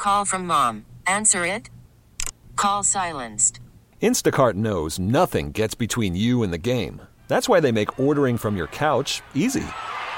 call from mom. Answer it. Call silenced. Instacart knows nothing gets between you and the game. That's why they make ordering from your couch easy.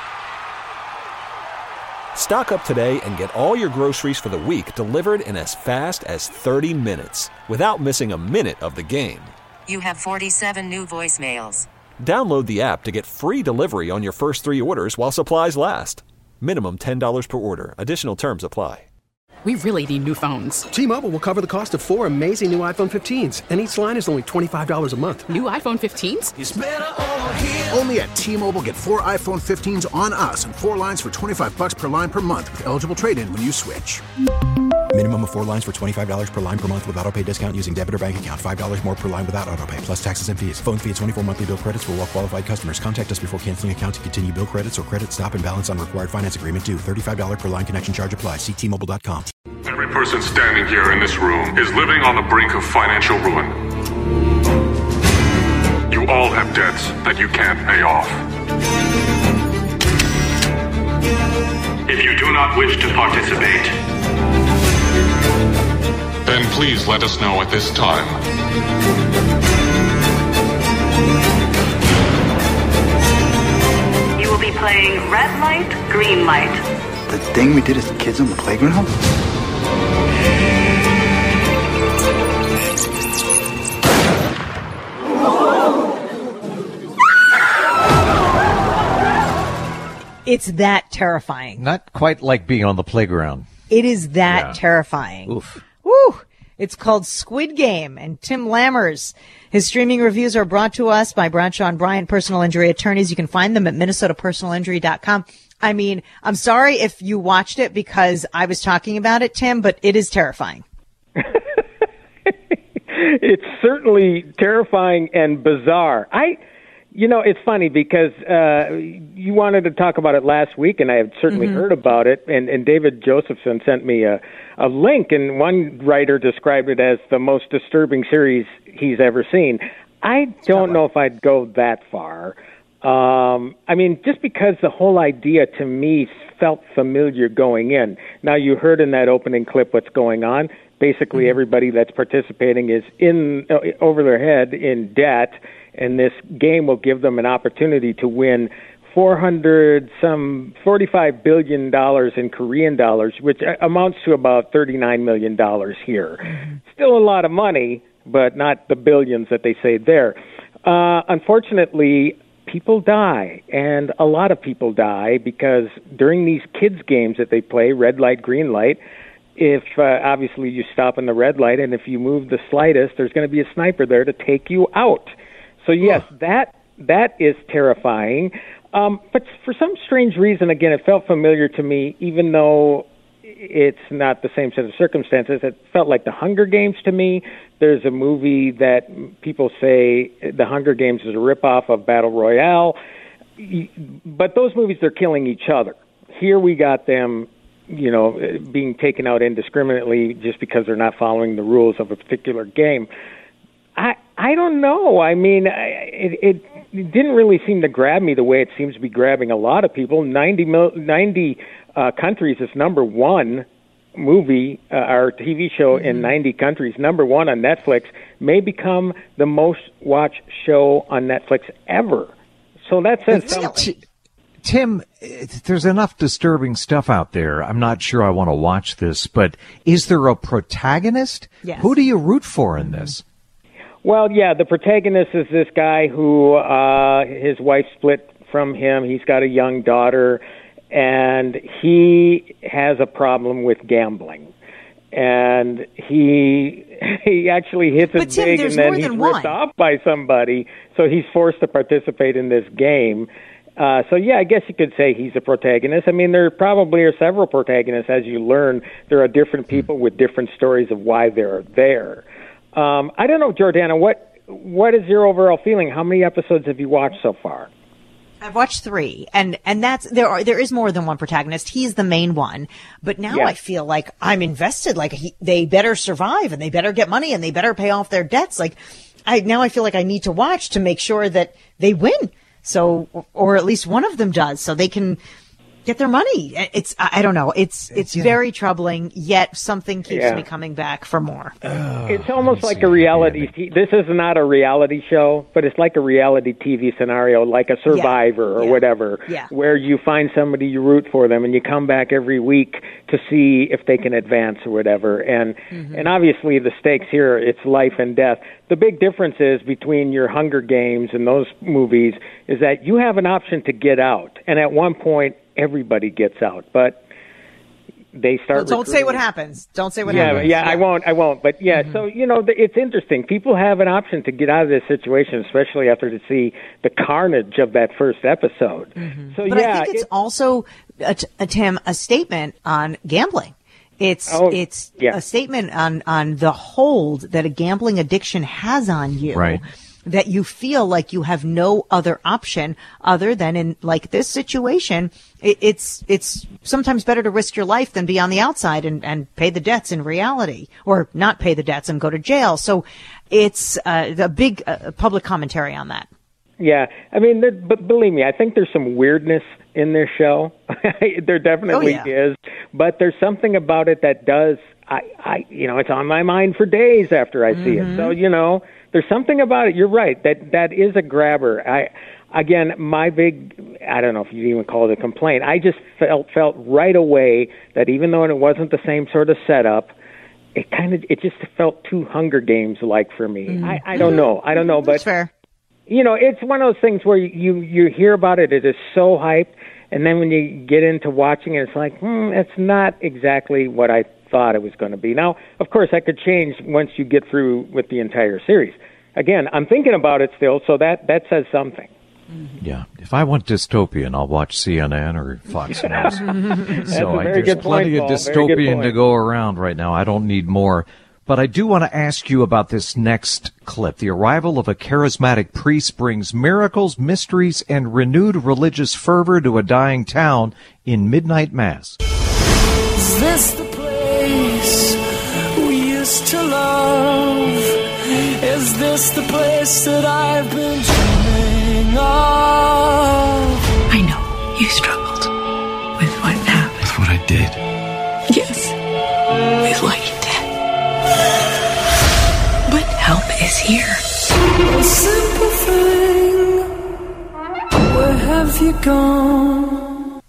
Stock up today and get all your groceries for the week delivered in as fast as 30 minutes without missing a minute of the game. You have 47 new voicemails. Download the app to get free delivery on your first 3 orders while supplies last. Minimum $10 per order. Additional terms apply. We really need new phones. T-Mobile will cover the cost of 4 amazing new iPhone 15s, and each line is only $25 a month. New iPhone 15s? It's better over here. Only at T-Mobile, get 4 iPhone 15s on us and 4 lines for $25 per line per month with eligible trade-in when you switch. Minimum of 4 lines for $25 per line per month with autopay discount using debit or bank account. $5 more per line without autopay, plus taxes and fees. Phone fee at 24 monthly bill credits for well-qualified customers. Contact us before canceling account to continue bill credits or credit stop and balance on required finance agreement due. $35 per line connection charge applies. See T-Mobile.com. Every person standing here in this room is living on the brink of financial ruin. You all have debts that you can't pay off. If you do not wish to participate, then please let us know at this time. You will be playing red light, green light. The thing we did as kids on the playground? It's that terrifying. Not quite like being on the playground. It is that terrifying. Oof. Woo! It's called Squid Game, and Tim Lammers. His streaming reviews are brought to us by Bradshaw and Bryant Personal Injury Attorneys. You can find them at minnesotapersonalinjury.com. I mean, I'm sorry if you watched it because I was talking about it, Tim, but it is terrifying. It's certainly terrifying and bizarre. It's funny because you wanted to talk about it last week, and I had certainly heard about it. And David Josephson sent me a link, and one writer described it as the most disturbing series he's ever seen. I don't know if I'd go that far. Just because the whole idea to me felt familiar going in. Now, you heard in that opening clip what's going on. Basically, everybody that's participating is over their head in debt, and this game will give them an opportunity to win $45 billion in Korean dollars, which amounts to about $39 million here. Still a lot of money, but not the billions that they say there. Unfortunately, people die, and a lot of people die because during these kids' games that they play, red light, green light, if obviously you stop in the red light, and if you move the slightest, there's going to be a sniper there to take you out. So yes, that is terrifying. But for some strange reason, again, it felt familiar to me, even though it's not the same set of circumstances. It felt like The Hunger Games to me. There's a movie that people say The Hunger Games is a ripoff of Battle Royale. But those movies, they're killing each other. Here we got them, being taken out indiscriminately just because they're not following the rules of a particular game. I don't know. I mean, it didn't really seem to grab me the way it seems to be grabbing a lot of people. 90 countries is number one movie or TV show in 90 countries. Number one on Netflix, may become the most watched show on Netflix ever. So that says something. Tim, there's enough disturbing stuff out there. I'm not sure I want to watch this, but is there a protagonist? Yes. Who do you root for in this? Well, yeah, the protagonist is this guy who his wife split from him. He's got a young daughter, and he has a problem with gambling. And he actually hits it big, and then he's ripped off by somebody, so he's forced to participate in this game. So, yeah, I guess you could say he's a protagonist. I mean, there probably are several protagonists. As you learn, there are different people with different stories of why they're there. I don't know, Jordana, what is your overall feeling? How many episodes have you watched so far? I've watched 3, and that's there is more than one protagonist. He's the main one, but now I feel like I'm invested. Like they better survive, and they better get money, and they better pay off their debts. Like I feel like I need to watch to make sure that they win. So, or at least one of them does, so they can get their money. I don't know. It's very troubling, yet something keeps me coming back for more. It's almost like a reality. This is not a reality show, but it's like a reality TV scenario, like a Survivor or whatever, where you find somebody, you root for them, and you come back every week to see if they can advance or whatever. And obviously the stakes here, it's life and death. The big difference is between your Hunger Games and those movies is that you have an option to get out. And at one point, everybody gets out. But they start don't say what happens. Don't say what happens. Yeah, I won't. But so, it's interesting. People have an option to get out of this situation, especially after to see the carnage of that first episode. So, but I think it's also, Tim, a statement on gambling. It's a statement on the hold that a gambling addiction has on you. Right. That you feel like you have no other option other than in like this situation. It's sometimes better to risk your life than be on the outside and pay the debts in reality, or not pay the debts and go to jail. So it's the big public commentary on that. Yeah, I mean, but believe me, I think there's some weirdness in this show. There definitely is, but there's something about it that does. It's on my mind for days after I see it. So there's something about it. You're right. That is a grabber. Again, my big, I don't know if you even call it a complaint. I just felt right away that even though it wasn't the same sort of setup, it just felt too Hunger Games like for me. I don't know, but that's fair. It's one of those things where you hear about it. It is so hyped, and then when you get into watching it, it's like, it's not exactly what I thought it was going to be. Now, of course, that could change once you get through with the entire series. Again, I'm thinking about it still, so that says something. Yeah. If I want dystopian, I'll watch CNN or Fox News. So there's plenty of dystopian to go around right now. I don't need more. But I do want to ask you about this next clip. The arrival of a charismatic priest brings miracles, mysteries, and renewed religious fervor to a dying town in midnight mass. Is this the place we used to love? Is this the place that I've been dreaming of? I know you struggled with what happened. With what I did? Yes, with what you did. But help is here. A simple thing. Where have you gone?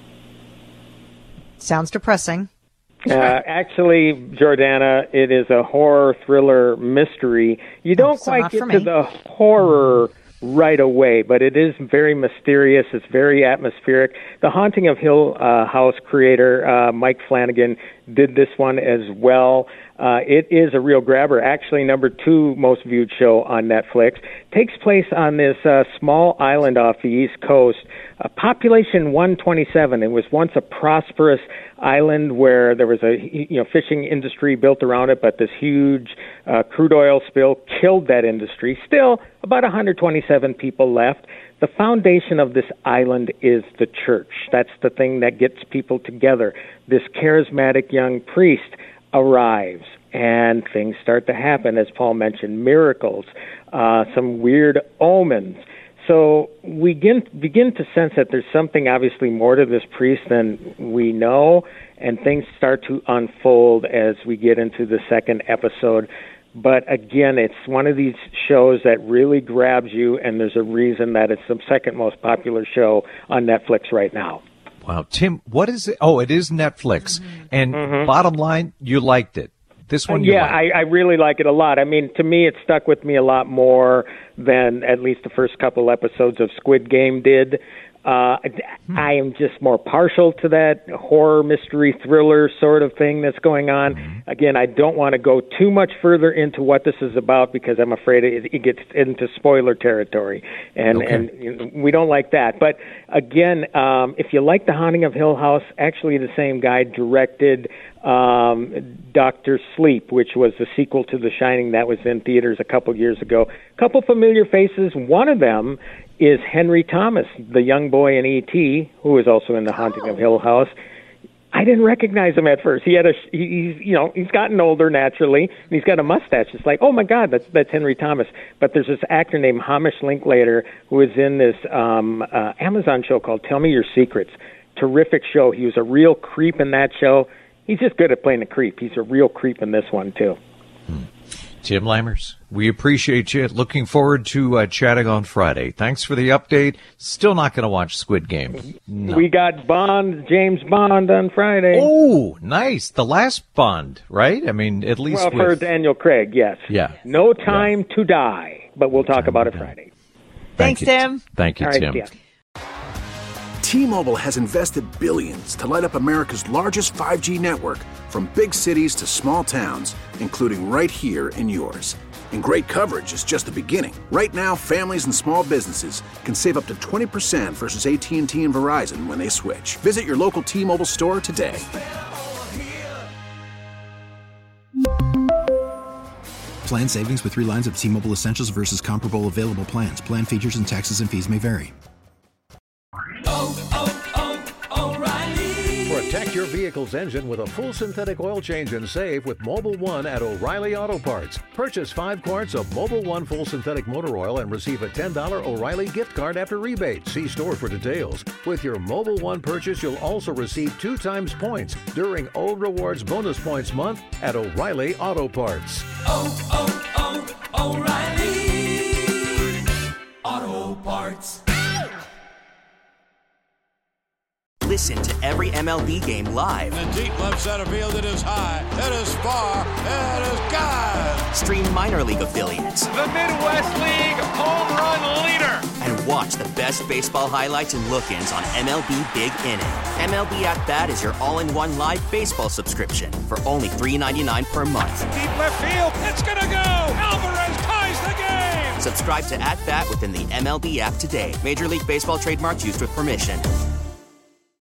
Sounds depressing. Actually, Jordana, it is a horror thriller mystery. You don't quite get to the horror right away, but it is very mysterious. It's very atmospheric. The Haunting of Hill House creator Mike Flanagan did this one as well. It is a real grabber. Actually, number 2 most viewed show on Netflix. Takes place on this small island off the East Coast. Population 127. It was once a prosperous island where there was a fishing industry built around it, but this huge crude oil spill killed that industry. Still, about 127 people left. The foundation of this island is the church. That's the thing that gets people together. This charismatic young priest arrives, and things start to happen, as Paul mentioned, miracles, some weird omens. So we begin to sense that there's something obviously more to this priest than we know, and things start to unfold as we get into the second episode. But again, it's one of these shows that really grabs you, and there's a reason that it's the second most popular show on Netflix right now. Wow. Tim, what is it? Oh, it is Netflix. And bottom line, you liked it. This one you liked. I really like it a lot. I mean, to me, it stuck with me a lot more than at least the first couple episodes of Squid Game did. I am just more partial to that horror, mystery, thriller sort of thing that's going on. Again, I don't want to go too much further into what this is about because I'm afraid it gets into spoiler territory, and we don't like that. But again, if you like The Haunting of Hill House, actually the same guy directed Dr. Sleep, which was the sequel to The Shining that was in theaters a couple years ago. A couple familiar faces. One of them is Henry Thomas, the young boy in E.T., who is also in The Haunting of Hill House. I didn't recognize him at first. He's gotten older naturally, and he's got a mustache. It's like, oh my God, that's Henry Thomas. But there's this actor named Hamish Linklater who is in this Amazon show called Tell Me Your Secrets. terrific show. He was a real creep in that show. He's just good at playing a creep. He's a real creep in this one, too. Tim Lammers, we appreciate you. Looking forward to chatting on Friday. Thanks for the update. Still not going to watch Squid Game. No. We got James Bond on Friday. Oh, nice. The last Bond, right? I mean, at least for Daniel Craig, yes. Yeah. No Time to Die, but we'll talk about it Friday. Thanks, Tim. Thank you, Tim. Right, T-Mobile has invested billions to light up America's largest 5G network, from big cities to small towns, including right here in yours. And great coverage is just the beginning. Right now, families and small businesses can save up to 20% versus AT&T and Verizon when they switch. Visit your local T-Mobile store today. Plan savings with 3 lines of T-Mobile Essentials versus comparable available plans. Plan features and taxes and fees may vary. Protect your vehicle's engine with a full synthetic oil change and save with Mobil 1 at O'Reilly Auto Parts. Purchase 5 quarts of Mobil 1 full synthetic motor oil and receive a $10 O'Reilly gift card after rebate. See store for details. With your Mobil 1 purchase, you'll also receive 2 times points during O Rewards Bonus Points Month at O'Reilly Auto Parts. O'Reilly Auto Parts. Listen to every MLB game live. In the deep left center field, it is high, it is far, it is gone. Stream minor league affiliates. The Midwest League home run leader. And watch the best baseball highlights and look-ins on MLB Big Inning. MLB At Bat is your all-in-one live baseball subscription for only $3.99 per month. Deep left field, it's gonna go. Alvarez ties the game. Subscribe to At Bat within the MLB app today. Major League Baseball trademarks used with permission.